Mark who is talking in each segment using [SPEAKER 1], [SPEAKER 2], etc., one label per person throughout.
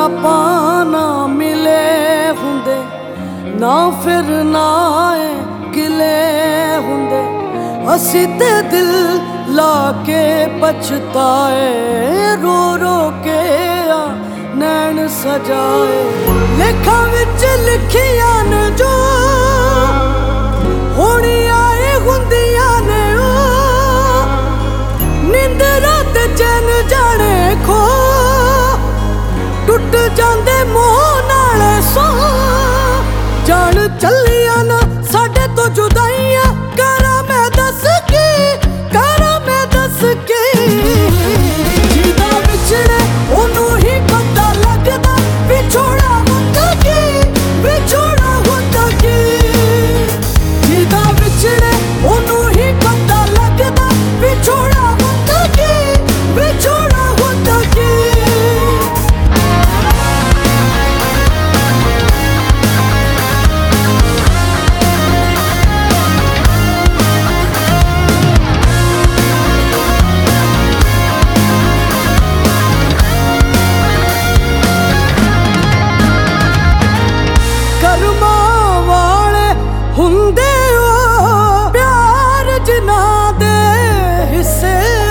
[SPEAKER 1] ਆਪਾਂ ਨਾ ਮਿਲੇ ਹੁੰਦੇ, ਨਾ ਫਿਰ ਨਾ गिले हुंदे, असी ते दिल लाके पछताए, रो रो के नैन सजाए। लेखा विच लिखिया ने जो होनी आए हुंदिया ने, निंदरा ते चैन जाने खो, टुट जांदे मोह नाले सो। जान चलिया ना साडे तो जुदाइयां, करा मैं दस की, करा मैं दस की। जिदा विछड़े ओनू ही पता लगदा, विछोड़ा होंदा की, विछोड़ा होंदा की। जिदा विछड़े ओनू ही पता लगदा, विछोड़ा होंदा की, विछोड़ा होंदा की। हुंदे ओ प्यार जिन्ना दे हिस्से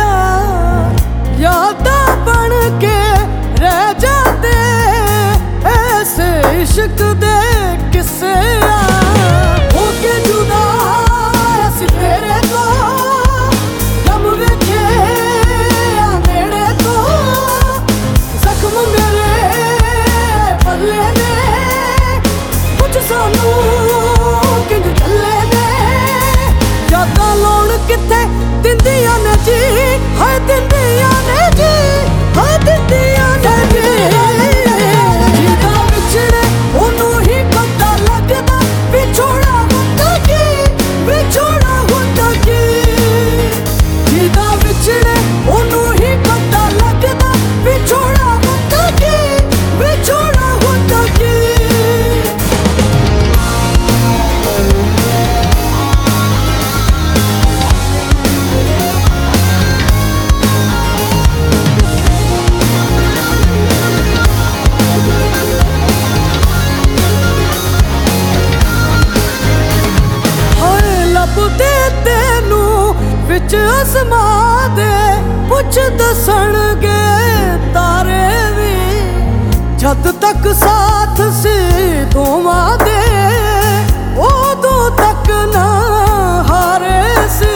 [SPEAKER 1] यादा बन के रह जाते, ऐसे इश्क दे किस्से होके जुदा असी तेरे तो, जब वेखे नेड़े तो जख्म मेरे पल्ले ने, कुछ सानू किथे दिंदियां ने जी, हाय दिंदियां ने जी, हाय दिंदियां ने जी। जिदा विछड़े ओनू ही पता लगदा, विछोड़ा होंदा की, विछोड़ा होंदा की। जिदा विछड़े ओनू ही पता लगदा, विछोड़ा होंदा की, विछोड़ा होंदा की। विच आसमां दे पुछ दसणगे तारे वी, जद तक साथ सी दोवां दे, उदों तक ना हारे सी।